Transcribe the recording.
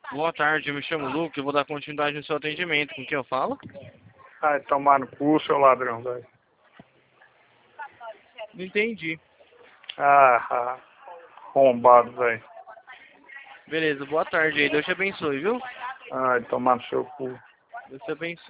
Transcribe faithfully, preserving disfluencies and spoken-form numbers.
Boa tarde, eu me chamo Luke, eu vou dar continuidade no seu atendimento. Com quem eu falo? Ai, tomar no cu, seu ladrão, velho. Não entendi. Ah, ah, arrombado, velho. Beleza, boa tarde aí, Deus te abençoe, viu? Ai, tomar no seu cu. Deus te abençoe.